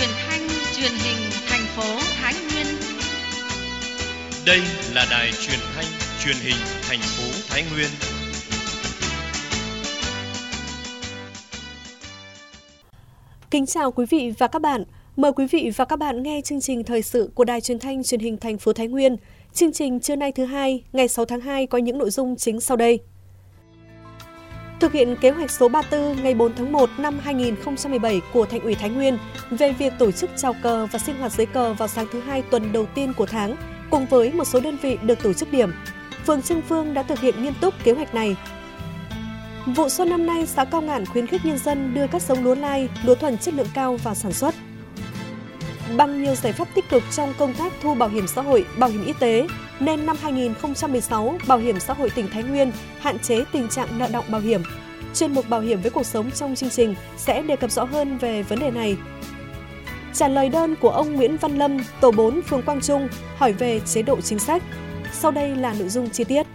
truyền thanh truyền hình thành phố Thái Nguyên. Đây là đài truyền thanh truyền hình thành phố Thái Nguyên. Kính chào quý vị và các bạn. Mời quý vị và các bạn nghe chương trình thời sự của đài truyền thanh truyền hình thành phố Thái Nguyên. Chương trình trưa nay thứ hai, ngày 6 tháng 2 có những nội dung chính sau đây. Thực hiện kế hoạch số 34 ngày 4 tháng 1 năm 2017 của Thành ủy Thái Nguyên về việc tổ chức chào cờ và sinh hoạt dưới cờ vào sáng thứ hai tuần đầu tiên của tháng, cùng với một số đơn vị được tổ chức điểm, phường Trương Phương đã thực hiện nghiêm túc kế hoạch này. Vụ xuân năm nay, xã Cao Ngạn khuyến khích nhân dân đưa các giống lúa lai, lúa thuần chất lượng cao vào sản xuất. Bằng nhiều giải pháp tích cực trong công tác thu bảo hiểm xã hội, bảo hiểm y tế, nên năm 2016, Bảo hiểm xã hội tỉnh Thái Nguyên hạn chế tình trạng nợ đọng bảo hiểm. Chuyên mục Bảo hiểm với cuộc sống trong chương trình sẽ đề cập rõ hơn về vấn đề này. Trả lời đơn của ông Nguyễn Văn Lâm, tổ 4 phường Quang Trung, hỏi về chế độ chính sách. Sau đây là nội dung chi tiết.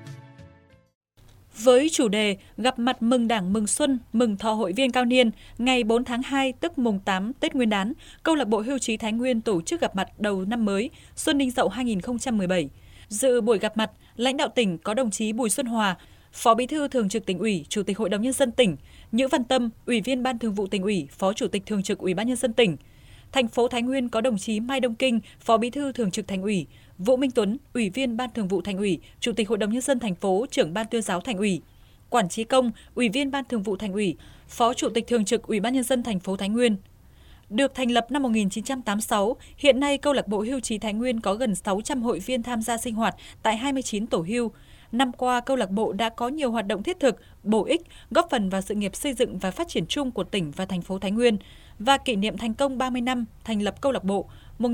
Với chủ đề gặp mặt mừng Đảng, mừng Xuân, mừng thọ hội viên cao niên, ngày 4 tháng 2 tức mùng 8 Tết Nguyên đán, Câu lạc bộ Hưu trí Thái Nguyên tổ chức gặp mặt đầu năm mới Xuân Đinh Dậu 2017. Dự buổi gặp mặt, lãnh đạo tỉnh có đồng chí Bùi Xuân Hòa, Phó Bí thư Thường trực Tỉnh ủy, Chủ tịch Hội đồng Nhân dân tỉnh, Nhữ Văn Tâm, Ủy viên Ban Thường vụ Tỉnh ủy, Phó Chủ tịch Thường trực Ủy ban Nhân dân tỉnh. Thành phố Thái Nguyên có đồng chí Mai Đông Kinh, Phó Bí thư Thường trực Thành ủy, Vũ Minh Tuấn, Ủy viên Ban Thường vụ Thành ủy, Chủ tịch Hội đồng Nhân dân thành phố, Trưởng Ban Tuyên giáo Thành ủy, Quản Trí Công, Ủy viên Ban Thường vụ Thành ủy, Phó Chủ tịch Thường trực Ủy ban Nhân dân thành phố Thái Nguyên. Được thành lập năm 1986, hiện nay Câu lạc bộ Hưu trí Thái Nguyên có gần 600 hội viên tham gia sinh hoạt tại 29 tổ hưu. Năm qua, câu lạc bộ đã có nhiều hoạt động thiết thực, bổ ích, góp phần vào sự nghiệp xây dựng và phát triển chung của tỉnh và thành phố Thái Nguyên và kỷ niệm thành công 30 năm thành lập câu lạc bộ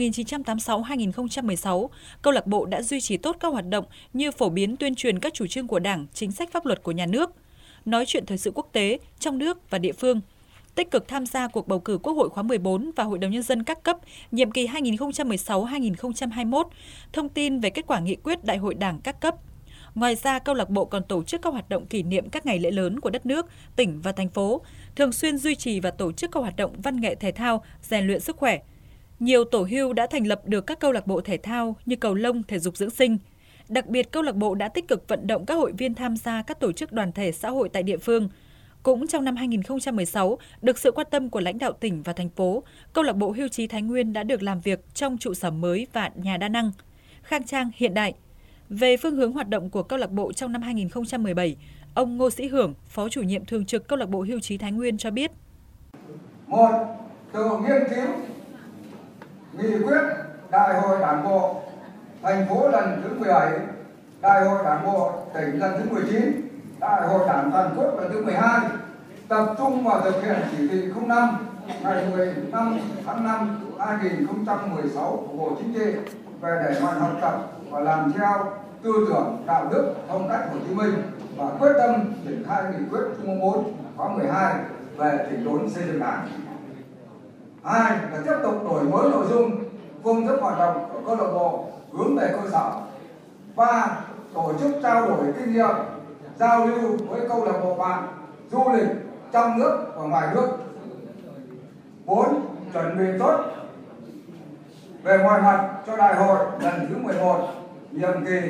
1986-2016. Câu lạc bộ đã duy trì tốt các hoạt động như phổ biến tuyên truyền các chủ trương của Đảng, chính sách pháp luật của nhà nước, nói chuyện thời sự quốc tế, trong nước và địa phương, tích cực tham gia cuộc bầu cử Quốc hội khóa 14 và Hội đồng Nhân dân các cấp nhiệm kỳ 2016-2021, thông tin về kết quả nghị quyết Đại hội Đảng các cấp. Ngoài ra, câu lạc bộ còn tổ chức các hoạt động kỷ niệm các ngày lễ lớn của đất nước, tỉnh và thành phố, thường xuyên duy trì và tổ chức các hoạt động văn nghệ thể thao, rèn luyện sức khỏe. Nhiều tổ hưu đã thành lập được các câu lạc bộ thể thao như cầu lông, thể dục dưỡng sinh. Đặc biệt, câu lạc bộ đã tích cực vận động các hội viên tham gia các tổ chức đoàn thể xã hội tại địa phương. Cũng trong năm 2016, được sự quan tâm của lãnh đạo tỉnh và thành phố, Câu lạc bộ Hưu trí Thái Nguyên đã được làm việc trong trụ sở mới và nhà đa năng, khang trang hiện đại. Về phương hướng hoạt động của câu lạc bộ trong năm 2017, ông Ngô Sĩ Hưởng, Phó chủ nhiệm thường trực Câu lạc bộ Hưu trí Thái Nguyên cho biết. 1. Tự nghiên cứu nghị quyết Đại hội Đảng bộ thành phố lần thứ 17, Đại hội Đảng bộ tỉnh lần thứ 19, Đại hội Đảng toàn quốc lần thứ 12, tập trung vào thực hiện chỉ thị 05 ngày 15 tháng 5 2016 của Bộ Chính trị về đẩy mạnh học tập và làm theo tư tưởng đạo đức phong cách Hồ Chí Minh và quyết tâm triển khai nghị quyết Trung ương 4 khóa 12 về chỉnh đốn xây dựng Đảng. 2. Là tiếp tục đổi mới nội dung, phương thức hoạt động của câu lạc bộ hướng về cơ sở. 3. Tổ chức trao đổi kinh nghiệm, giao lưu với câu lạc bộ bạn du lịch trong nước và ngoài nước. 4. Chuẩn bị tốt về mọi mặt cho đại hội lần thứ 11 nhiệm kỳ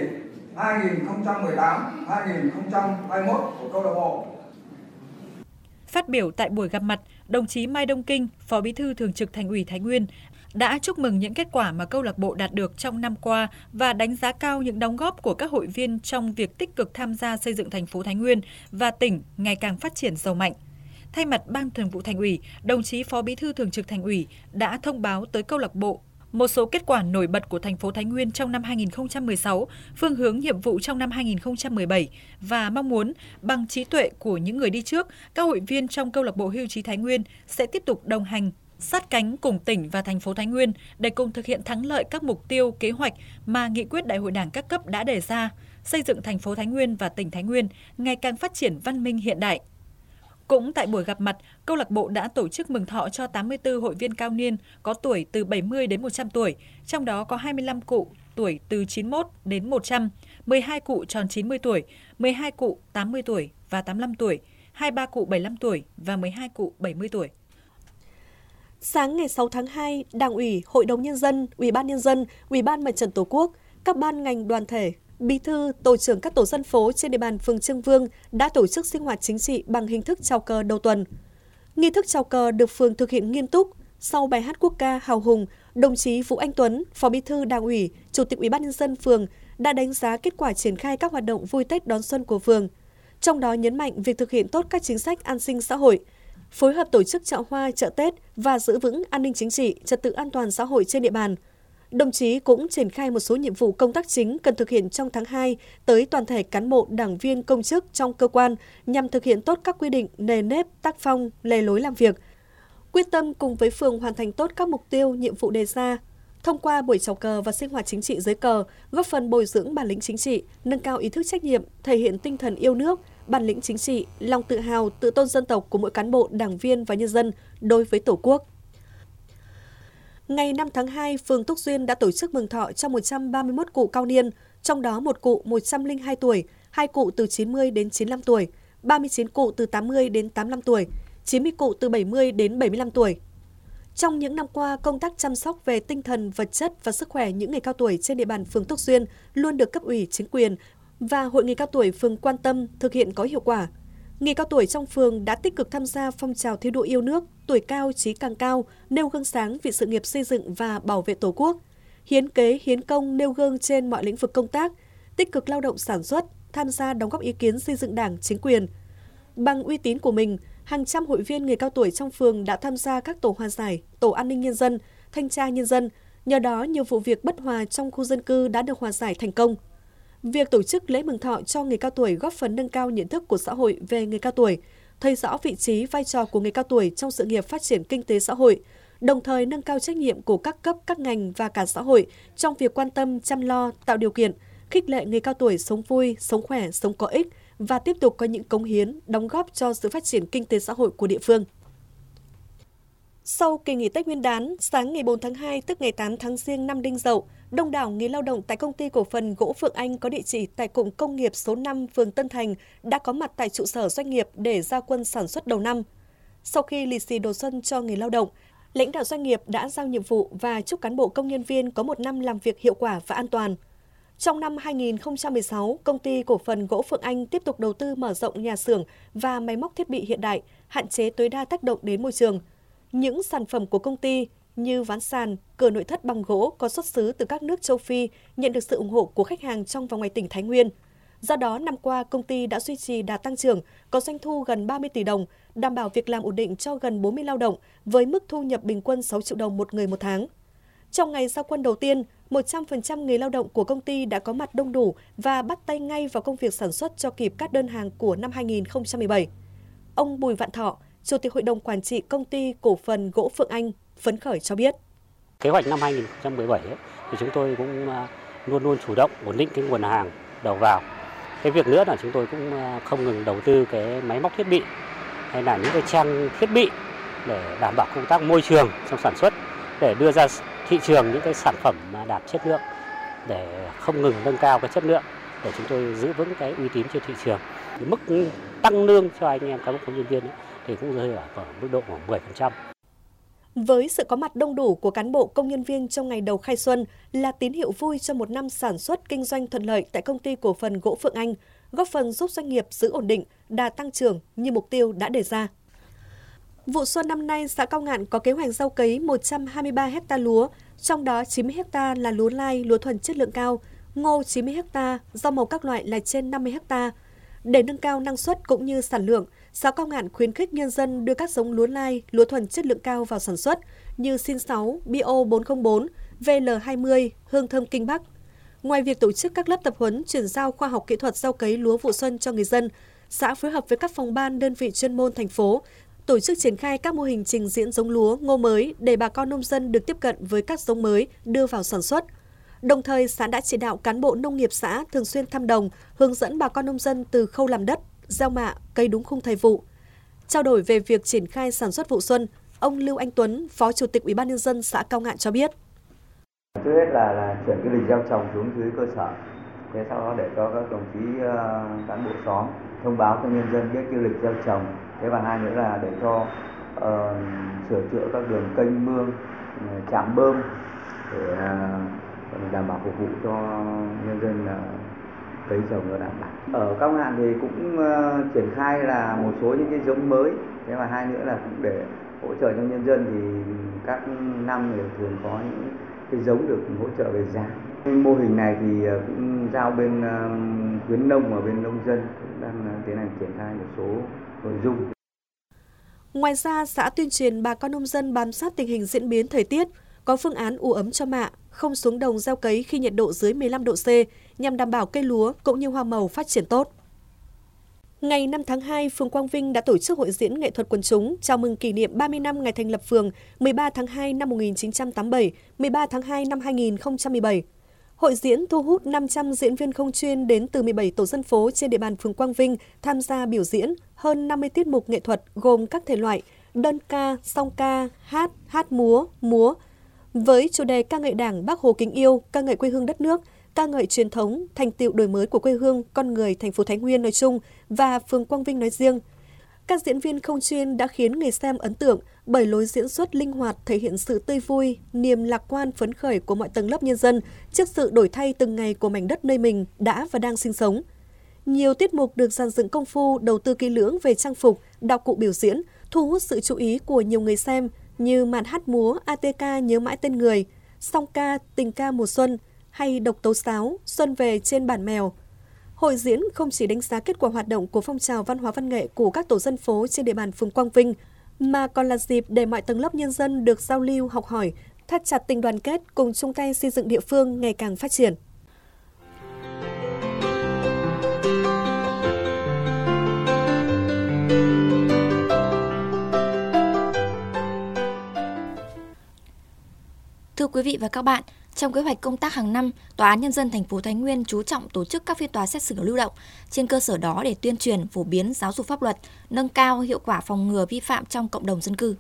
2018-2021 của câu lạc bộ. Phát biểu tại buổi gặp mặt, đồng chí Mai Đông Kinh, Phó Bí thư Thường trực Thành ủy Thái Nguyên đã chúc mừng những kết quả mà câu lạc bộ đạt được trong năm qua và đánh giá cao những đóng góp của các hội viên trong việc tích cực tham gia xây dựng thành phố Thái Nguyên và tỉnh ngày càng phát triển giàu mạnh. Thay mặt Ban Thường vụ Thành ủy, đồng chí Phó Bí thư Thường trực Thành ủy đã thông báo tới câu lạc bộ một số kết quả nổi bật của thành phố Thái Nguyên trong năm 2016, phương hướng nhiệm vụ trong năm 2017 và mong muốn bằng trí tuệ của những người đi trước, các hội viên trong câu lạc bộ Hưu trí Thái Nguyên sẽ tiếp tục đồng hành, sát cánh cùng tỉnh và thành phố Thái Nguyên để cùng thực hiện thắng lợi các mục tiêu, kế hoạch mà nghị quyết Đại hội Đảng các cấp đã đề ra, xây dựng thành phố Thái Nguyên và tỉnh Thái Nguyên ngày càng phát triển văn minh hiện đại. Cũng tại buổi gặp mặt, câu lạc bộ đã tổ chức mừng thọ cho 84 hội viên cao niên có tuổi từ 70 đến 100 tuổi, trong đó có 25 cụ tuổi từ 91 đến 100, 12 cụ tròn 90 tuổi, 12 cụ 80 tuổi và 85 tuổi, 23 cụ 75 tuổi và 12 cụ 70 tuổi. Sáng ngày 6 tháng 2, Đảng ủy, Hội đồng Nhân dân, Ủy ban Nhân dân, Ủy ban Mặt trận Tổ quốc, các ban ngành đoàn thể, bí thư, tổ trưởng các tổ dân phố trên địa bàn phường Trương Vương đã tổ chức sinh hoạt chính trị bằng hình thức chào cờ đầu tuần. Nghi thức chào cờ được phường thực hiện nghiêm túc. Sau bài hát quốc ca hào hùng, đồng chí Vũ Anh Tuấn, Phó Bí thư Đảng ủy, Chủ tịch Ủy ban Nhân dân phường đã đánh giá kết quả triển khai các hoạt động vui Tết đón xuân của phường. Trong đó nhấn mạnh việc thực hiện tốt các chính sách an sinh xã hội, phối hợp tổ chức chợ hoa, chợ Tết và giữ vững an ninh chính trị, trật tự an toàn xã hội trên địa bàn. Đồng chí cũng triển khai một số nhiệm vụ công tác chính cần thực hiện trong tháng 2 tới toàn thể cán bộ, đảng viên, công chức trong cơ quan nhằm thực hiện tốt các quy định, nề nếp, tác phong, lề lối làm việc. Quyết tâm cùng với phường hoàn thành tốt các mục tiêu, nhiệm vụ đề ra. Thông qua buổi chào cờ và sinh hoạt chính trị dưới cờ, góp phần bồi dưỡng bản lĩnh chính trị, nâng cao ý thức trách nhiệm, thể hiện tinh thần yêu nước, bản lĩnh chính trị, lòng tự hào, tự tôn dân tộc của mỗi cán bộ, đảng viên và nhân dân đối với Tổ quốc. Ngày 5 tháng 2, phường Túc Duyên đã tổ chức mừng thọ cho 131 cụ cao niên, trong đó một cụ 102 tuổi, 2 cụ từ 90 đến 95 tuổi, 39 cụ từ 80 đến 85 tuổi, 90 cụ từ 70 đến 75 tuổi. Trong những năm qua, công tác chăm sóc về tinh thần, vật chất và sức khỏe những người cao tuổi trên địa bàn phường Túc Duyên luôn được cấp ủy chính quyền và Hội người cao tuổi phường quan tâm thực hiện có hiệu quả. Người cao tuổi trong phường đã tích cực tham gia phong trào thi đua yêu nước, tuổi cao chí càng cao, nêu gương sáng vì sự nghiệp xây dựng và bảo vệ Tổ quốc, hiến kế, hiến công, nêu gương trên mọi lĩnh vực công tác, tích cực lao động sản xuất, tham gia đóng góp ý kiến xây dựng Đảng, chính quyền. Bằng uy tín của mình, hàng trăm hội viên người cao tuổi trong phường đã tham gia các tổ hòa giải, tổ an ninh nhân dân, thanh tra nhân dân. Nhờ đó, nhiều vụ việc bất hòa trong khu dân cư đã được hòa giải thành công. Việc tổ chức lễ mừng thọ cho người cao tuổi góp phần nâng cao nhận thức của xã hội về người cao tuổi, thấy rõ vị trí, vai trò của người cao tuổi trong sự nghiệp phát triển kinh tế xã hội, đồng thời nâng cao trách nhiệm của các cấp, các ngành và cả xã hội trong việc quan tâm, chăm lo, tạo điều kiện, khích lệ người cao tuổi sống vui, sống khỏe, sống có ích và tiếp tục có những cống hiến, đóng góp cho sự phát triển kinh tế xã hội của địa phương. Sau kỳ nghỉ Tết Nguyên đán, sáng ngày 4 tháng 2 tức ngày 8 tháng Giêng năm Đinh Dậu, đông đảo người lao động tại Công ty Cổ phần Gỗ Phượng Anh có địa chỉ tại cụm công nghiệp số 5 phường Tân Thành đã có mặt tại trụ sở doanh nghiệp để ra quân sản xuất đầu năm. Sau khi lì xì đầu xuân cho người lao động, lãnh đạo doanh nghiệp đã giao nhiệm vụ và chúc cán bộ công nhân viên có một năm làm việc hiệu quả và an toàn. Trong năm 2016, Công ty Cổ phần Gỗ Phượng Anh tiếp tục đầu tư mở rộng nhà xưởng và máy móc thiết bị hiện đại, hạn chế tối đa tác động đến môi trường. Những sản phẩm của công ty như ván sàn, cửa nội thất bằng gỗ có xuất xứ từ các nước châu Phi nhận được sự ủng hộ của khách hàng trong và ngoài tỉnh Thái Nguyên. Do đó, năm qua, công ty đã duy trì đà tăng trưởng, có doanh thu gần 30 tỷ đồng, đảm bảo việc làm ổn định cho gần 40 lao động với mức thu nhập bình quân 6 triệu đồng một người một tháng. Trong ngày ra quân đầu tiên, 100% người lao động của công ty đã có mặt đông đủ và bắt tay ngay vào công việc sản xuất cho kịp các đơn hàng của năm 2017. Ông Bùi Vạn Thọ, Chủ tịch Hội đồng Quản trị Công ty Cổ phần Gỗ Phượng Anh, phấn khởi cho biết. Kế hoạch năm 2017 thì chúng tôi cũng luôn luôn chủ động ổn định cái nguồn hàng đầu vào. Cái việc nữa là chúng tôi cũng không ngừng đầu tư cái máy móc thiết bị hay là những cái trang thiết bị để đảm bảo công tác môi trường trong sản xuất, để đưa ra thị trường những cái sản phẩm mà đạt chất lượng, để không ngừng nâng cao cái chất lượng để chúng tôi giữ vững cái uy tín trên thị trường. Mức tăng lương cho anh em cán bộ công nhân viên thì cũng rơi ở mức độ khoảng 10%. Với sự có mặt đông đủ của cán bộ công nhân viên trong ngày đầu khai xuân là tín hiệu vui cho một năm sản xuất kinh doanh thuận lợi tại Công ty Cổ phần Gỗ Phượng Anh, góp phần giúp doanh nghiệp giữ ổn định, đà tăng trưởng như mục tiêu đã đề ra. Vụ xuân năm nay, xã Cao Ngạn có kế hoạch gieo cấy 123 ha lúa, trong đó 90 ha là lúa lai, lúa thuần chất lượng cao, ngô 90 ha, rau màu các loại là trên 50 ha. Để nâng cao năng suất cũng như sản lượng, xã Cao Ngạn khuyến khích nhân dân đưa các giống lúa lai, lúa thuần chất lượng cao vào sản xuất như Sin 6, Bio 404, VL20, Hương Thơm Kinh Bắc. Ngoài việc tổ chức các lớp tập huấn chuyển giao khoa học kỹ thuật gieo cấy lúa vụ xuân cho người dân, xã phối hợp với các phòng ban đơn vị chuyên môn thành phố tổ chức triển khai các mô hình trình diễn giống lúa, ngô mới để bà con nông dân được tiếp cận với các giống mới đưa vào sản xuất. Đồng thời, xã đã chỉ đạo cán bộ nông nghiệp xã thường xuyên thăm đồng, hướng dẫn bà con nông dân từ khâu làm đất, gieo mạ, cấy đúng khung thời vụ. Trao đổi về việc triển khai sản xuất vụ xuân, ông Lưu Anh Tuấn, Phó Chủ tịch Ủy ban Nhân dân xã Cao Ngạn cho biết. Trước hết là chuyển cái lịch gieo trồng xuống dưới cơ sở, thế sau đó để cho các đồng chí cán bộ xóm thông báo cho nhân dân biết cái lịch gieo trồng. Thế và hai nữa là để cho sửa chữa các đường kênh mương, trạm bơm để đảm bảo phục vụ cho nhân dân cấy trồng và đảm bảo. Ở Cao Ngạn thì cũng triển khai là một số những cái giống mới, thế và hai nữa là cũng để hỗ trợ cho nhân dân thì các năm thì thường có những cái giống được hỗ trợ về giá. Mô hình này thì cũng giao bên khuyến nông và bên nông dân cũng đang tiến hành triển khai một số nội dung. Ngoài ra, xã tuyên truyền bà con nông dân bám sát tình hình diễn biến thời tiết, có phương án ủ ấm cho mạ, không xuống đồng gieo cấy khi nhiệt độ dưới 15 độ C nhằm đảm bảo cây lúa cũng như hoa màu phát triển tốt. Ngày 5 tháng 2, phường Quang Vinh đã tổ chức hội diễn nghệ thuật quần chúng chào mừng kỷ niệm 30 năm ngày thành lập phường 13 tháng 2 năm 1987, 13 tháng 2 năm 2017. Hội diễn thu hút 500 diễn viên không chuyên đến từ 17 tổ dân phố trên địa bàn phường Quang Vinh tham gia biểu diễn hơn 50 tiết mục nghệ thuật gồm các thể loại đơn ca, song ca, hát múa, với chủ đề ca ngợi Đảng, Bác Hồ kính yêu, ca ngợi quê hương đất nước, ca ngợi truyền thống, thành tựu đổi mới của quê hương, con người thành phố Thái Nguyên nói chung và phường Quang Vinh nói riêng. Các diễn viên không chuyên đã khiến người xem ấn tượng bởi lối diễn xuất linh hoạt, thể hiện sự tươi vui, niềm lạc quan phấn khởi của mọi tầng lớp nhân dân trước sự đổi thay từng ngày của mảnh đất nơi mình đã và đang sinh sống. Nhiều tiết mục được dàn dựng công phu, đầu tư kỹ lưỡng về trang phục, đạo cụ biểu diễn, thu hút sự chú ý của nhiều người xem như màn hát múa ATK Nhớ mãi tên người, song ca Tình ca mùa xuân hay độc tấu sáo Xuân về trên bản mèo. Hội diễn không chỉ đánh giá kết quả hoạt động của phong trào văn hóa văn nghệ của các tổ dân phố trên địa bàn phường Quang Vinh, mà còn là dịp để mọi tầng lớp nhân dân được giao lưu, học hỏi, thắt chặt tình đoàn kết cùng chung tay xây dựng địa phương ngày càng phát triển. Thưa quý vị và các bạn, trong kế hoạch công tác hàng năm, Tòa án Nhân dân thành phố Thái Nguyên chú trọng tổ chức các phiên tòa xét xử lưu động, trên cơ sở đó để tuyên truyền, phổ biến giáo dục pháp luật, nâng cao hiệu quả phòng ngừa vi phạm trong cộng đồng dân cư.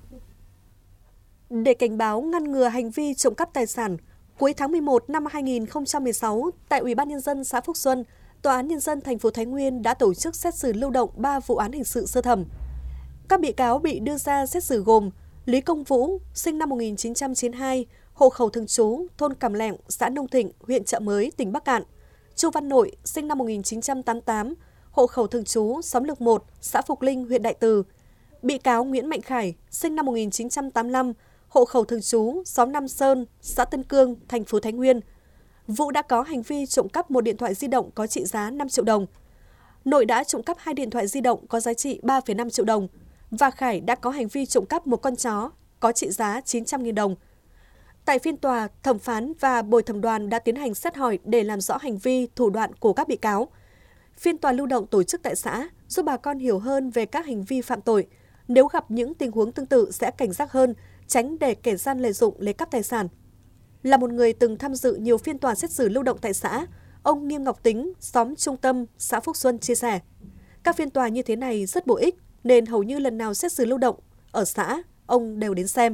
Để cảnh báo ngăn ngừa hành vi trộm cắp tài sản, cuối tháng 11 năm 2016, tại Ủy ban Nhân dân xã Phúc Xuân, Tòa án Nhân dân thành phố Thái Nguyên đã tổ chức xét xử lưu động 3 vụ án hình sự sơ thẩm. Các bị cáo bị đưa ra xét xử gồm Lý Công Vũ, sinh năm 1992, hộ khẩu thường trú thôn Cẩm Lẹng, xã Nông Thịnh, huyện Chợ Mới, tỉnh Bắc Kạn; Chu Văn Nội, sinh năm 1988, hộ khẩu thường trú xóm Lược 1, xã Phục Linh, huyện Đại Từ; bị cáo Nguyễn Mạnh Khải, sinh năm 1985, hộ khẩu thường trú xóm Nam Sơn, xã Tân Cương, thành phố Thái Nguyên. Vũ đã có hành vi trộm cắp một điện thoại di động có trị giá 5 triệu đồng. Nội đã trộm cắp 2 điện thoại di động có giá trị 3,5 triệu đồng. Và Khải đã có hành vi trộm cắp một con chó có trị giá 900.000 đồng. Tại phiên tòa, thẩm phán và bồi thẩm đoàn đã tiến hành xét hỏi để làm rõ hành vi, thủ đoạn của các bị cáo. Phiên tòa lưu động tổ chức tại xã giúp bà con hiểu hơn về các hành vi phạm tội. Nếu gặp những tình huống tương tự sẽ cảnh giác hơn, tránh để kẻ gian lợi dụng lấy cắp tài sản. Là một người từng tham dự nhiều phiên tòa xét xử lưu động tại xã, ông Nghiêm Ngọc Tính, xóm Trung Tâm, xã Phúc Xuân chia sẻ, các phiên tòa như thế này rất bổ ích nên hầu như lần nào xét xử lưu động ở xã, ông đều đến xem.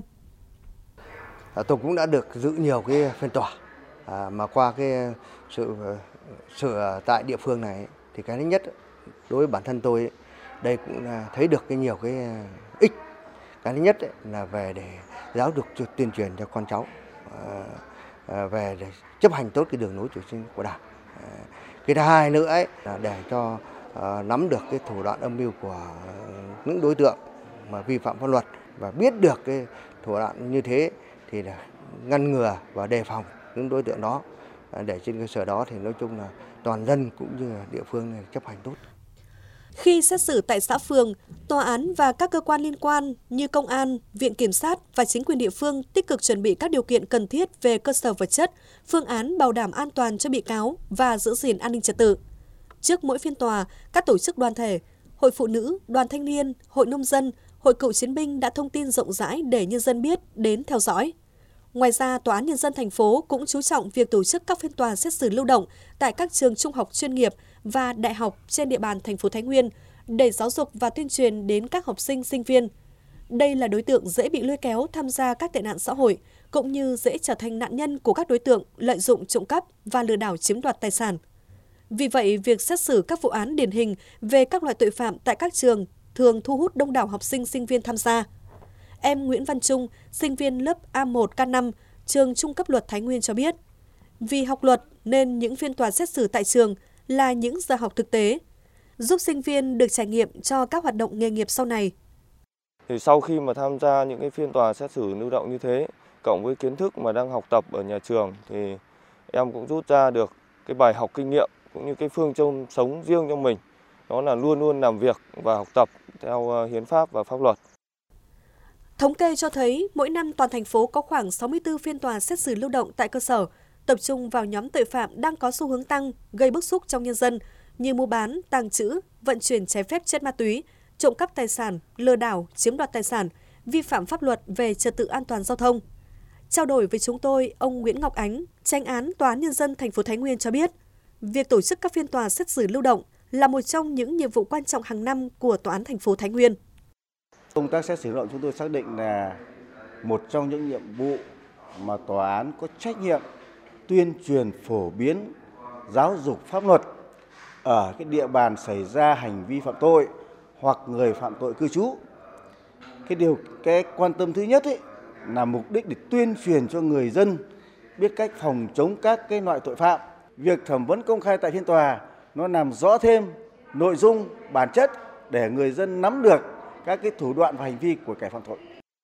Tôi cũng đã được dự nhiều cái phiên tòa mà qua cái sự tại địa phương này thì cái thứ nhất đối với bản thân tôi đây cũng thấy được nhiều cái ích. Cái thứ nhất là về để giáo dục tuyên truyền cho con cháu về để chấp hành tốt cái đường lối chủ trương của Đảng. Cái thứ hai nữa là để cho nắm được cái thủ đoạn âm mưu của những đối tượng mà vi phạm pháp luật và biết được cái thủ đoạn như thế thì là ngăn ngừa và đề phòng những đối tượng đó, để trên cơ sở đó thì nói chung là toàn dân cũng như là địa phương này chấp hành tốt. Khi xét xử tại xã phường, tòa án và các cơ quan liên quan như công an, viện kiểm sát và chính quyền địa phương tích cực chuẩn bị các điều kiện cần thiết về cơ sở vật chất, phương án bảo đảm an toàn cho bị cáo và giữ gìn an ninh trật tự. Trước mỗi phiên tòa, các tổ chức đoàn thể, Hội Phụ Nữ, Đoàn Thanh niên, Hội Nông dân, Hội Cựu chiến binh đã thông tin rộng rãi để nhân dân biết, đến theo dõi. Ngoài ra, Tòa án Nhân dân thành phố cũng chú trọng việc tổ chức các phiên tòa xét xử lưu động tại các trường trung học chuyên nghiệp và đại học trên địa bàn thành phố Thái Nguyên để giáo dục và tuyên truyền đến các học sinh, sinh viên. Đây là đối tượng dễ bị lôi kéo tham gia các tệ nạn xã hội, cũng như dễ trở thành nạn nhân của các đối tượng lợi dụng trộm cắp và lừa đảo chiếm đoạt tài sản. Vì vậy, việc xét xử các vụ án điển hình về các loại tội phạm tại các trường thường thu hút đông đảo học sinh, sinh viên tham gia. em Nguyễn Văn Trung, sinh viên lớp A1K5, trường Trung cấp luật Thái Nguyên cho biết, vì học luật nên những phiên tòa xét xử tại trường là những giờ học thực tế, giúp sinh viên được trải nghiệm cho các hoạt động nghề nghiệp sau này. Thì sau khi mà tham gia những cái phiên tòa xét xử lưu động như thế, cộng với kiến thức mà đang học tập ở nhà trường thì em cũng rút ra được cái bài học kinh nghiệm cũng như cái phương châm sống riêng cho mình. Đó là luôn luôn làm việc và học tập theo hiến pháp và pháp luật. Thống kê cho thấy mỗi năm toàn thành phố có khoảng 64 phiên tòa xét xử lưu động tại cơ sở, tập trung vào nhóm tội phạm đang có xu hướng tăng, gây bức xúc trong nhân dân như mua bán, tàng trữ, vận chuyển trái phép chất ma túy, trộm cắp tài sản, lừa đảo, chiếm đoạt tài sản, vi phạm pháp luật về trật tự an toàn giao thông. Trao đổi với chúng tôi, ông Nguyễn Ngọc Ánh, Chánh án Tòa án Nhân dân thành phố Thái Nguyên cho biết, việc tổ chức các phiên tòa xét xử lưu động là một trong những nhiệm vụ quan trọng hàng năm của Tòa án thành phố Thái Nguyên. Công tác xét xử lưu động chúng tôi xác định là một trong những nhiệm vụ mà tòa án có trách nhiệm tuyên truyền phổ biến giáo dục pháp luật ở cái địa bàn xảy ra hành vi phạm tội hoặc người phạm tội cư trú. Cái quan tâm thứ nhất là mục đích để tuyên truyền cho người dân biết cách phòng chống các cái loại tội phạm. Việc thẩm vấn công khai tại phiên tòa nó làm rõ thêm nội dung, bản chất để người dân nắm được các cái thủ đoạn và hành vi của kẻ phạm tội.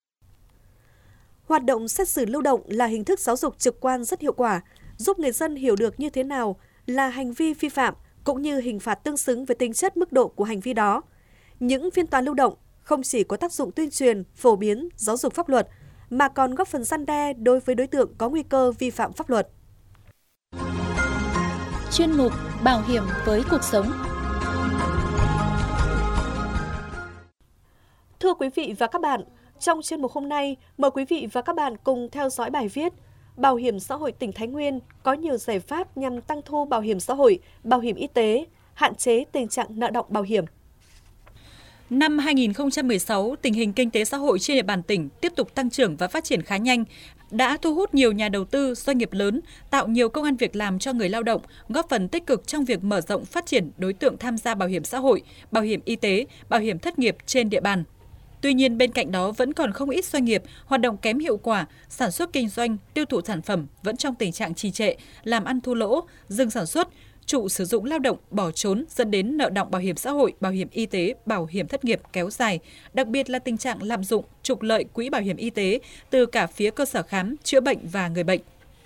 Hoạt động xét xử lưu động là hình thức giáo dục trực quan rất hiệu quả, giúp người dân hiểu được như thế nào là hành vi vi phạm cũng như hình phạt tương xứng với tính chất mức độ của hành vi đó. Những phiên tòa lưu động không chỉ có tác dụng tuyên truyền, phổ biến, giáo dục pháp luật, mà còn góp phần răn đe đối với đối tượng có nguy cơ vi phạm pháp luật. Chuyên mục Bảo hiểm với cuộc sống. Thưa quý vị và các bạn, trong chuyên mục hôm nay, mời quý vị và các bạn cùng theo dõi bài viết Bảo hiểm xã hội tỉnh Thái Nguyên có nhiều giải pháp nhằm tăng thu bảo hiểm xã hội, bảo hiểm y tế, hạn chế tình trạng nợ đọng bảo hiểm. Năm 2016, tình hình kinh tế xã hội trên địa bàn tỉnh tiếp tục tăng trưởng và phát triển khá nhanh, đã thu hút nhiều nhà đầu tư, doanh nghiệp lớn, tạo nhiều công ăn việc làm cho người lao động, góp phần tích cực trong việc mở rộng phát triển đối tượng tham gia bảo hiểm xã hội, bảo hiểm y tế, bảo hiểm thất nghiệp trên địa bàn. Tuy nhiên, bên cạnh đó vẫn còn không ít doanh nghiệp hoạt động kém hiệu quả, sản xuất kinh doanh, tiêu thụ sản phẩm vẫn trong tình trạng trì trệ, làm ăn thua lỗ, dừng sản xuất, chủ sử dụng lao động bỏ trốn dẫn đến nợ đọng bảo hiểm xã hội, bảo hiểm y tế, bảo hiểm thất nghiệp kéo dài, đặc biệt là tình trạng lạm dụng, trục lợi quỹ bảo hiểm y tế từ cả phía cơ sở khám, chữa bệnh và người bệnh.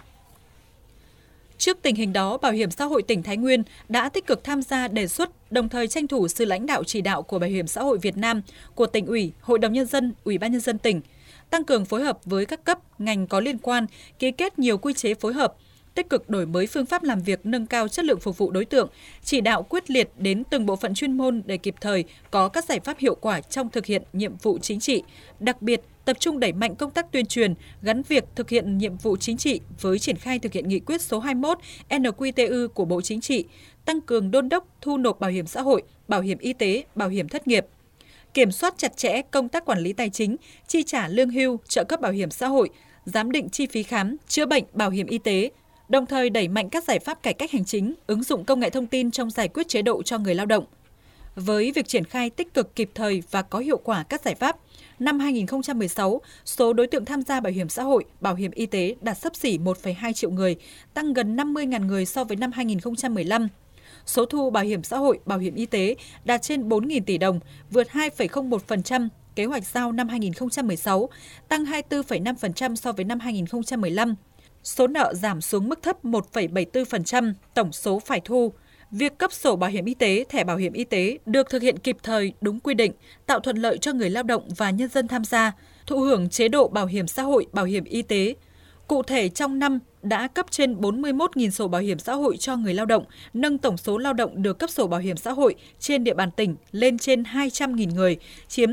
Trước tình hình đó, Bảo hiểm xã hội tỉnh Thái Nguyên đã tích cực tham gia đề xuất, đồng thời tranh thủ sự lãnh đạo chỉ đạo của Bảo hiểm xã hội Việt Nam, của Tỉnh ủy, Hội đồng Nhân dân, Ủy ban Nhân dân tỉnh, tăng cường phối hợp với các cấp, ngành có liên quan, ký kết nhiều quy chế phối hợp, tích cực đổi mới phương pháp làm việc, nâng cao chất lượng phục vụ đối tượng, chỉ đạo quyết liệt đến từng bộ phận chuyên môn để kịp thời có các giải pháp hiệu quả trong thực hiện nhiệm vụ chính trị, đặc biệt tập trung đẩy mạnh công tác tuyên truyền gắn việc thực hiện nhiệm vụ chính trị với triển khai thực hiện nghị quyết số 21 NQTU của Bộ Chính trị, tăng cường đôn đốc thu nộp bảo hiểm xã hội, bảo hiểm y tế, bảo hiểm thất nghiệp, kiểm soát chặt chẽ công tác quản lý tài chính, chi trả lương hưu, trợ cấp bảo hiểm xã hội, giám định chi phí khám, chữa bệnh, bảo hiểm y tế, đồng thời đẩy mạnh các giải pháp cải cách hành chính, ứng dụng công nghệ thông tin trong giải quyết chế độ cho người lao động. Với việc triển khai tích cực kịp thời và có hiệu quả các giải pháp, năm 2016, số đối tượng tham gia bảo hiểm xã hội, bảo hiểm y tế đạt xấp xỉ 1,2 triệu người, tăng gần 50.000 người so với năm 2015. Số thu bảo hiểm xã hội, bảo hiểm y tế đạt trên 4.000 tỷ đồng, vượt 2,01% kế hoạch giao năm 2016, tăng 24,5% so với năm 2015. Số nợ giảm xuống mức thấp 1,74% tổng số phải thu. Việc cấp sổ bảo hiểm y tế, thẻ bảo hiểm y tế được thực hiện kịp thời, đúng quy định, tạo thuận lợi cho người lao động và nhân dân tham gia, thụ hưởng chế độ bảo hiểm xã hội, bảo hiểm y tế. Cụ thể, trong năm đã cấp trên 41.000 sổ bảo hiểm xã hội cho người lao động, nâng tổng số lao động được cấp sổ bảo hiểm xã hội trên địa bàn tỉnh lên trên 200.000 người, chiếm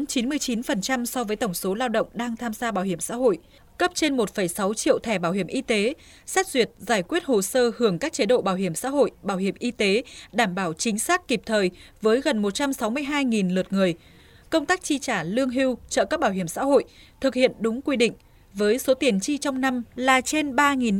99% so với tổng số lao động đang tham gia bảo hiểm xã hội. Cấp trên 1,6 triệu thẻ bảo hiểm y tế, xét duyệt giải quyết hồ sơ hưởng các chế độ bảo hiểm xã hội, bảo hiểm y tế, đảm bảo chính xác kịp thời với gần 162.000 lượt người. Công tác chi trả lương hưu, trợ cấp bảo hiểm xã hội thực hiện đúng quy định, với số tiền chi trong năm là trên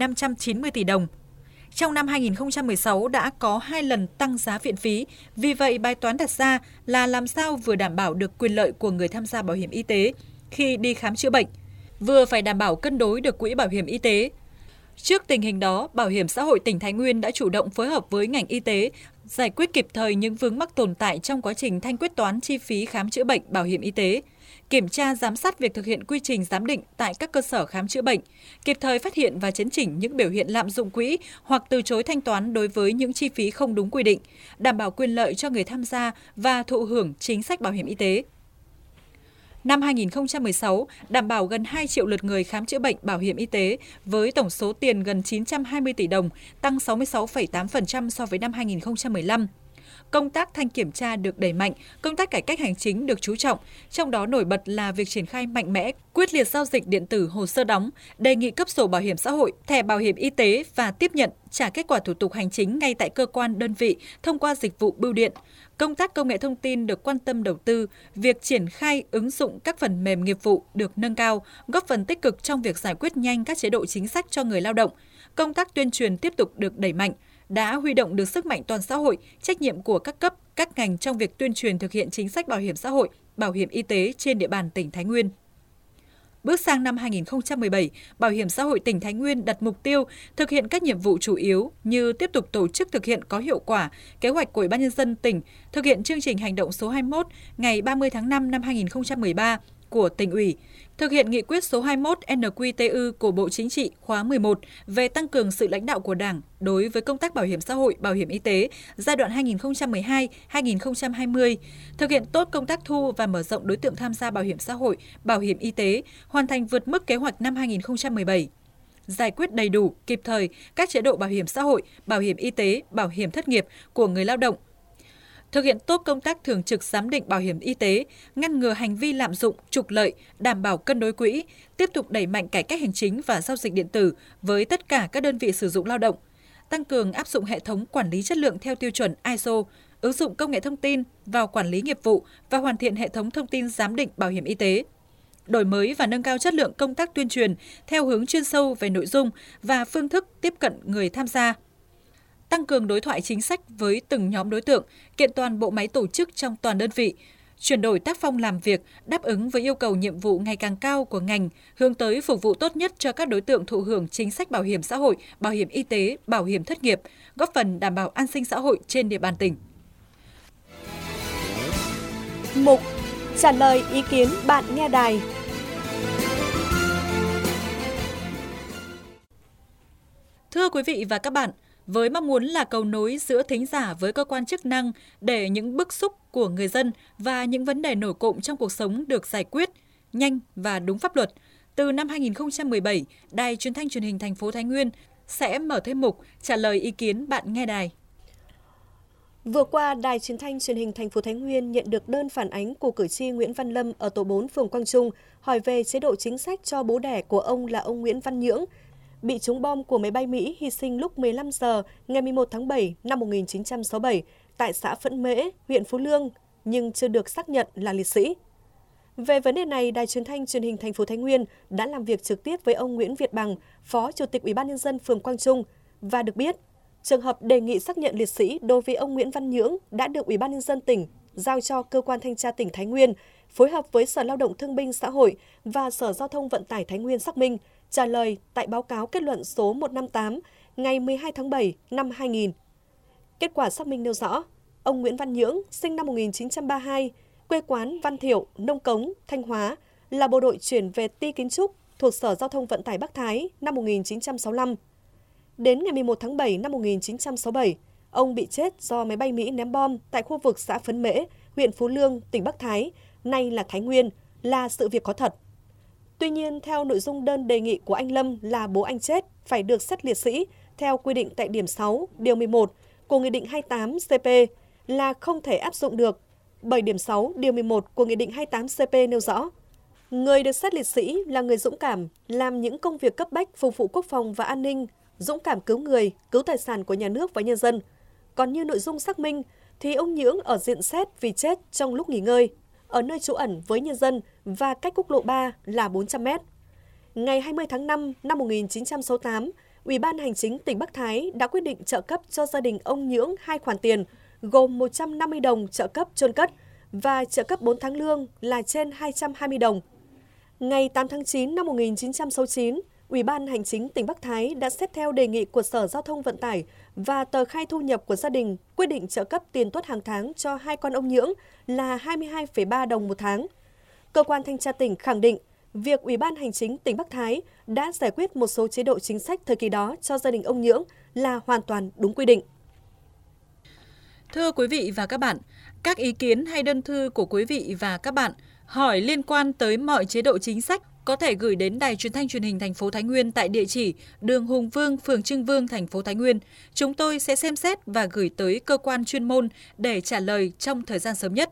3.590 tỷ đồng. Trong năm 2016 đã có 2 lần tăng giá viện phí, vì vậy bài toán đặt ra là làm sao vừa đảm bảo được quyền lợi của người tham gia bảo hiểm y tế, khi đi khám chữa bệnh, vừa phải đảm bảo cân đối được quỹ bảo hiểm y tế. Trước tình hình đó, Bảo hiểm xã hội tỉnh Thái Nguyên đã chủ động phối hợp với ngành y tế, giải quyết kịp thời những vướng mắc tồn tại trong quá trình thanh quyết toán chi phí khám chữa bệnh bảo hiểm y tế, kiểm tra giám sát việc thực hiện quy trình giám định tại các cơ sở khám chữa bệnh, kịp thời phát hiện và chấn chỉnh những biểu hiện lạm dụng quỹ hoặc từ chối thanh toán đối với những chi phí không đúng quy định, đảm bảo quyền lợi cho người tham gia và thụ hưởng chính sách bảo hiểm y tế. Năm 2016, đảm bảo gần 2 triệu lượt người khám chữa bệnh bảo hiểm y tế với tổng số tiền gần 920 tỷ đồng, tăng 66,8% so với năm 2015. Công tác thanh kiểm tra được đẩy mạnh, công tác cải cách hành chính được chú trọng, trong đó nổi bật là việc triển khai mạnh mẽ, quyết liệt giao dịch điện tử hồ sơ đóng, đề nghị cấp sổ bảo hiểm xã hội, thẻ bảo hiểm y tế và tiếp nhận, trả kết quả thủ tục hành chính ngay tại cơ quan đơn vị thông qua dịch vụ bưu điện. Công tác công nghệ thông tin được quan tâm đầu tư, việc triển khai ứng dụng các phần mềm nghiệp vụ được nâng cao, góp phần tích cực trong việc giải quyết nhanh các chế độ chính sách cho người lao động. Công tác tuyên truyền tiếp tục được đẩy mạnh, đã huy động được sức mạnh toàn xã hội, trách nhiệm của các cấp, các ngành trong việc tuyên truyền thực hiện chính sách bảo hiểm xã hội, bảo hiểm y tế trên địa bàn tỉnh Thái Nguyên. Bước sang năm 2017, Bảo hiểm xã hội tỉnh Thái Nguyên đặt mục tiêu thực hiện các nhiệm vụ chủ yếu như tiếp tục tổ chức thực hiện có hiệu quả kế hoạch của Ủy ban nhân dân tỉnh, thực hiện chương trình hành động số 21 ngày 30 tháng 5 năm 2013 của tỉnh ủy, thực hiện nghị quyết số 21 NQTU của Bộ Chính trị khóa 11 về tăng cường sự lãnh đạo của Đảng đối với công tác bảo hiểm xã hội, bảo hiểm y tế giai đoạn 2012-2020, thực hiện tốt công tác thu và mở rộng đối tượng tham gia bảo hiểm xã hội, bảo hiểm y tế, hoàn thành vượt mức kế hoạch năm 2017. Giải quyết đầy đủ, kịp thời các chế độ bảo hiểm xã hội, bảo hiểm y tế, bảo hiểm thất nghiệp của người lao động, thực hiện tốt công tác thường trực giám định bảo hiểm y tế, ngăn ngừa hành vi lạm dụng, trục lợi, đảm bảo cân đối quỹ, tiếp tục đẩy mạnh cải cách hành chính và giao dịch điện tử với tất cả các đơn vị sử dụng lao động, tăng cường áp dụng hệ thống quản lý chất lượng theo tiêu chuẩn ISO, ứng dụng công nghệ thông tin vào quản lý nghiệp vụ và hoàn thiện hệ thống thông tin giám định bảo hiểm y tế. Đổi mới và nâng cao chất lượng công tác tuyên truyền theo hướng chuyên sâu về nội dung và phương thức tiếp cận người tham gia. Tăng cường đối thoại chính sách với từng nhóm đối tượng, kiện toàn bộ máy tổ chức trong toàn đơn vị, chuyển đổi tác phong làm việc đáp ứng với yêu cầu nhiệm vụ ngày càng cao của ngành, hướng tới phục vụ tốt nhất cho các đối tượng thụ hưởng chính sách bảo hiểm xã hội, bảo hiểm y tế, bảo hiểm thất nghiệp, góp phần đảm bảo an sinh xã hội trên địa bàn tỉnh. Mục trả lời ý kiến bạn nghe đài. Thưa quý vị và các bạn, với mong muốn là cầu nối giữa thính giả với cơ quan chức năng để những bức xúc của người dân và những vấn đề nổi cộm trong cuộc sống được giải quyết nhanh và đúng pháp luật, từ năm 2017, Đài Truyền thanh Truyền hình thành phố Thái Nguyên sẽ mở thêm mục trả lời ý kiến bạn nghe đài. Vừa qua, Đài Truyền thanh Truyền hình thành phố Thái Nguyên nhận được đơn phản ánh của cử tri Nguyễn Văn Lâm ở tổ 4 phường Quang Trung hỏi về chế độ chính sách cho bố đẻ của ông là ông Nguyễn Văn Nhưỡng, bị trúng bom của máy bay Mỹ hy sinh lúc 15 giờ ngày 11 tháng 7 năm 1967 tại xã Phẫn Mễ, huyện Phú Lương, nhưng chưa được xác nhận là liệt sĩ. Về vấn đề này, Đài Truyền thanh Truyền hình thành phố Thái Nguyên đã làm việc trực tiếp với ông Nguyễn Việt Bằng, Phó Chủ tịch Ủy ban nhân dân phường Quang Trung, và được biết, trường hợp đề nghị xác nhận liệt sĩ đối với ông Nguyễn Văn Nhưỡng đã được Ủy ban nhân dân tỉnh giao cho cơ quan thanh tra tỉnh Thái Nguyên phối hợp với Sở Lao động Thương binh Xã hội và Sở Giao thông Vận tải Thái Nguyên xác minh, trả lời tại báo cáo kết luận số 158 ngày 12 tháng 7 năm 2000. Kết quả xác minh nêu rõ, ông Nguyễn Văn Nhưỡng sinh năm 1932, quê quán Văn Thiệu, Nông Cống, Thanh Hóa, là bộ đội chuyển về Ty Kiến Trúc thuộc Sở Giao thông Vận tải Bắc Thái năm 1965. Đến ngày 11 tháng 7 năm 1967, ông bị chết do máy bay Mỹ ném bom tại khu vực xã Phấn Mễ, huyện Phú Lương, tỉnh Bắc Thái, nay là Thái Nguyên, là sự việc có thật. Tuy nhiên, theo nội dung đơn đề nghị của anh Lâm là bố anh chết phải được xét liệt sĩ theo quy định tại điểm 6, điều 11 của Nghị định 28 CP là không thể áp dụng được, bởi điểm 6, điều 11 của Nghị định 28 CP nêu rõ, người được xét liệt sĩ là người dũng cảm, làm những công việc cấp bách phục vụ quốc phòng và an ninh, dũng cảm cứu người, cứu tài sản của nhà nước và nhân dân. Còn như nội dung xác minh, thì ông Nhưỡng ở diện xét vì chết trong lúc nghỉ ngơi, ở nơi trú ẩn với nhân dân và cách quốc lộ 3 là 400 mét. Ngày 20 tháng 5 năm 1968, Ủy ban Hành chính tỉnh Bắc Thái đã quyết định trợ cấp cho gia đình ông Nhưỡng 2 khoản tiền, gồm 150 đồng trợ cấp chôn cất và trợ cấp 4 tháng lương là trên 220 đồng. Ngày 8 tháng 9 năm 1969, Ủy ban Hành chính tỉnh Bắc Thái đã xét theo đề nghị của Sở Giao thông Vận tải và tờ khai thu nhập của gia đình quyết định trợ cấp tiền tuất hàng tháng cho hai con ông Nhưỡng là 22,3 đồng một tháng. Cơ quan thanh tra tỉnh khẳng định việc Ủy ban Hành chính tỉnh Bắc Thái đã giải quyết một số chế độ chính sách thời kỳ đó cho gia đình ông Nhưỡng là hoàn toàn đúng quy định. Thưa quý vị và các bạn, các ý kiến hay đơn thư của quý vị và các bạn hỏi liên quan tới mọi chế độ chính sách có thể gửi đến Đài Truyền thanh Truyền hình thành phố Thái Nguyên tại địa chỉ đường Hùng Vương, phường Trưng Vương, thành phố Thái Nguyên. Chúng tôi sẽ xem xét và gửi tới cơ quan chuyên môn để trả lời trong thời gian sớm nhất.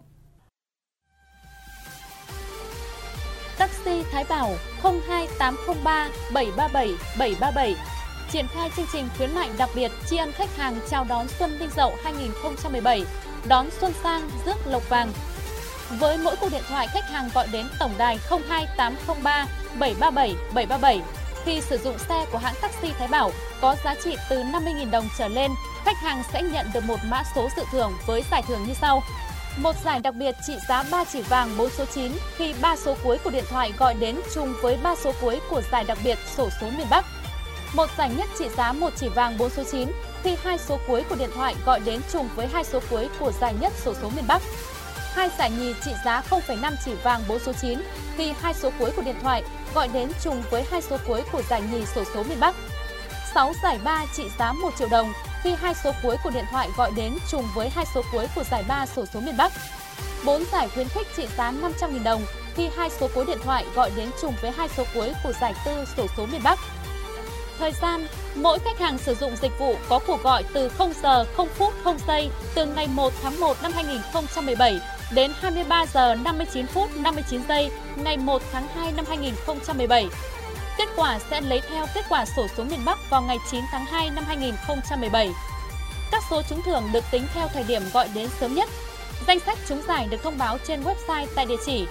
Taxi Thái Bảo 02803 737 737 triển khai chương trình khuyến mại đặc biệt tri ân khách hàng chào đón Xuân Đinh Dậu 2017, đón Xuân Sang rước lộc vàng. Với mỗi cuộc điện thoại khách hàng gọi đến tổng đài 02803 737 737 khi sử dụng xe của hãng taxi Thái Bảo có giá trị từ 50.000 đồng trở lên, khách hàng sẽ nhận được một mã số dự thưởng với giải thưởng như sau. Một giải đặc biệt trị giá 3 chỉ vàng 4 số 9 khi 3 số cuối của điện thoại gọi đến trùng với 3 số cuối của giải đặc biệt xổ số miền Bắc. Một giải nhất trị giá 1 chỉ vàng 4 số 9 khi 2 số cuối của điện thoại gọi đến trùng với 2 số cuối của giải nhất xổ số miền Bắc. 2 giải nhì trị giá 0,5 chỉ vàng 4 số 9 khi 2 số cuối của điện thoại gọi đến trùng với 2 số cuối của giải nhì xổ số miền Bắc. 6 giải ba trị giá 1 triệu đồng khi 2 số cuối của điện thoại gọi đến trùng với 2 số cuối của giải 3 xổ số miền Bắc. 4 giải khuyến khích trị giá 500.000 đồng khi 2 số cuối điện thoại gọi đến trùng với 2 số cuối của giải 4 xổ số miền Bắc. Thời gian, mỗi khách hàng sử dụng dịch vụ có cuộc gọi từ 0 giờ 0 phút 0 giây từ ngày 1 tháng 1 năm 2017 đến 23 giờ 59 phút 59 giây ngày 1 tháng 2 năm 2017. Kết quả sẽ lấy theo kết quả xổ số miền Bắc vào ngày 9 tháng 2 năm 2017. Các số trúng thưởng được tính theo thời điểm gọi đến sớm nhất. Danh sách trúng giải được thông báo trên website tại địa chỉ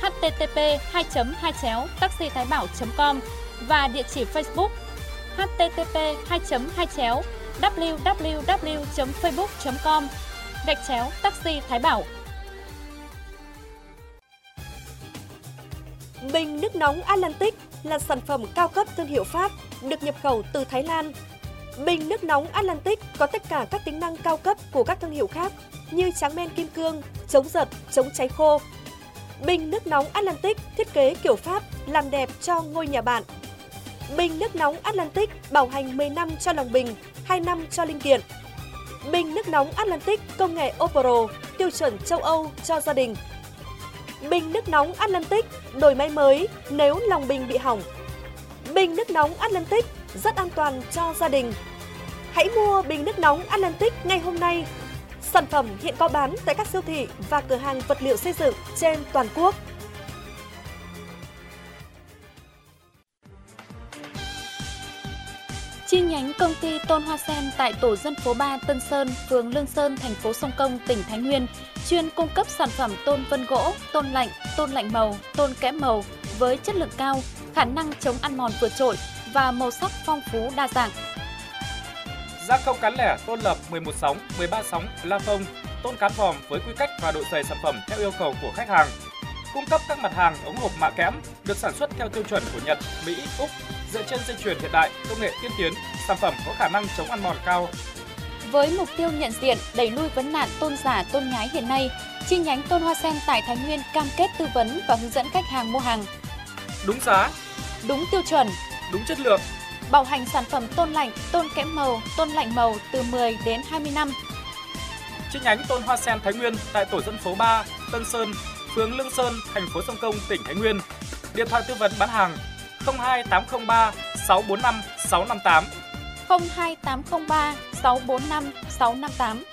http://taxithaibảo.com và địa chỉ Facebook http://www.facebook.com/taxi Thái Bảo. Bình nước nóng Atlantic là sản phẩm cao cấp thương hiệu Pháp, được nhập khẩu từ Thái Lan. Bình nước nóng Atlantic có tất cả các tính năng cao cấp của các thương hiệu khác như tráng men kim cương, chống giật, chống cháy khô. Bình nước nóng Atlantic thiết kế kiểu Pháp làm đẹp cho ngôi nhà bạn. Bình nước nóng Atlantic bảo hành 10 năm cho lòng bình, 2 năm cho linh kiện. Bình nước nóng Atlantic công nghệ Opro, tiêu chuẩn châu Âu cho gia đình. Bình nước nóng Atlantic đổi máy mới nếu lòng bình bị hỏng. Bình nước nóng Atlantic rất an toàn cho gia đình. Hãy mua bình nước nóng Atlantic ngay hôm nay. Sản phẩm hiện có bán tại các siêu thị và cửa hàng vật liệu xây dựng trên toàn quốc. Chi nhánh công ty Tôn Hoa Sen tại tổ dân phố 3 Tân Sơn, phường Lương Sơn, thành phố Sông Công, tỉnh Thái Nguyên chuyên cung cấp sản phẩm tôn vân gỗ, tôn lạnh màu, tôn kẽm màu với chất lượng cao, khả năng chống ăn mòn vượt trội và màu sắc phong phú đa dạng. Gia công cán lẻ tôn lập 11 sóng, 13 sóng, la phông, tôn cán vòm với quy cách và độ dày sản phẩm theo yêu cầu của khách hàng. Cung cấp các mặt hàng ống hộp mạ kẽm được sản xuất theo tiêu chuẩn của Nhật, Mỹ, Úc, dựa trên dây chuyền hiện đại, công nghệ tiên tiến, sản phẩm có khả năng chống ăn mòn cao. Với mục tiêu nhận diện, đẩy lui vấn nạn tôn giả, tôn nhái hiện nay, chi nhánh Tôn Hoa Sen tại Thái Nguyên cam kết tư vấn và hướng dẫn khách hàng mua hàng đúng giá, đúng tiêu chuẩn, đúng chất lượng, bảo hành sản phẩm tôn lạnh, tôn kẽm màu, tôn lạnh màu từ 10 đến 20 năm. Chi nhánh Tôn Hoa Sen Thái Nguyên tại tổ dân phố 3, Tân Sơn, phường Lương Sơn, thành phố Sông Công, tỉnh Thái Nguyên. Điện thoại tư vấn bán hàng 02803 645 658. 02803 645 658.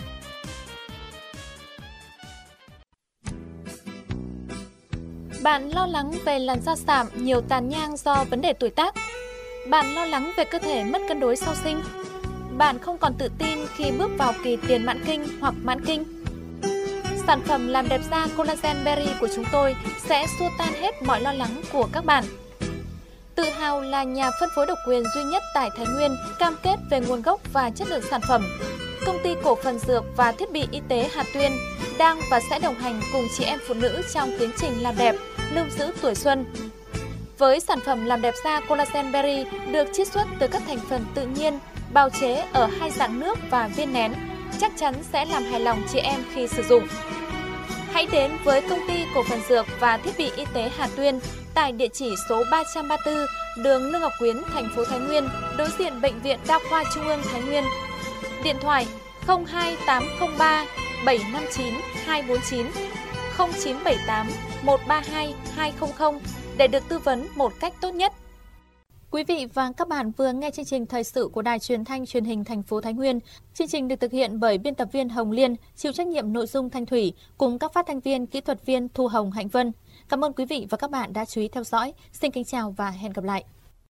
Bạn lo lắng về làn da sạm, nhiều tàn nhang do vấn đề tuổi tác? Bạn lo lắng về cơ thể mất cân đối sau sinh? Bạn không còn tự tin khi bước vào kỳ tiền mãn kinh hoặc mãn kinh? Sản phẩm làm đẹp da Collagen Berry của chúng tôi sẽ xua tan hết mọi lo lắng của các bạn. Tự hào là nhà phân phối độc quyền duy nhất tại Thái Nguyên, cam kết về nguồn gốc và chất lượng sản phẩm. Công ty cổ phần dược và thiết bị y tế Hà Tuyên đang và sẽ đồng hành cùng chị em phụ nữ trong tiến trình làm đẹp, lưu giữ tuổi xuân. Với sản phẩm làm đẹp da Collagen Berry được chiết xuất từ các thành phần tự nhiên, bào chế ở hai dạng nước và viên nén, chắc chắn sẽ làm hài lòng chị em khi sử dụng. Hãy đến với Công ty Cổ phần Dược và Thiết bị Y tế Hà Tuyên tại địa chỉ số 334 đường Lương Ngọc Quyến, thành phố Thái Nguyên, đối diện Bệnh viện Đa khoa Trung ương Thái Nguyên. Điện thoại 02803 759 249 0978 132 200 để được tư vấn một cách tốt nhất. Quý vị và các bạn vừa nghe chương trình thời sự của Đài Truyền thanh Truyền hình thành phố Thái Nguyên. Chương trình được thực hiện bởi biên tập viên Hồng Liên, chịu trách nhiệm nội dung Thanh Thủy cùng các phát thanh viên, kỹ thuật viên Thu Hồng, Hạnh Vân. Cảm ơn quý vị và các bạn đã chú ý theo dõi. Xin kính chào và hẹn gặp lại.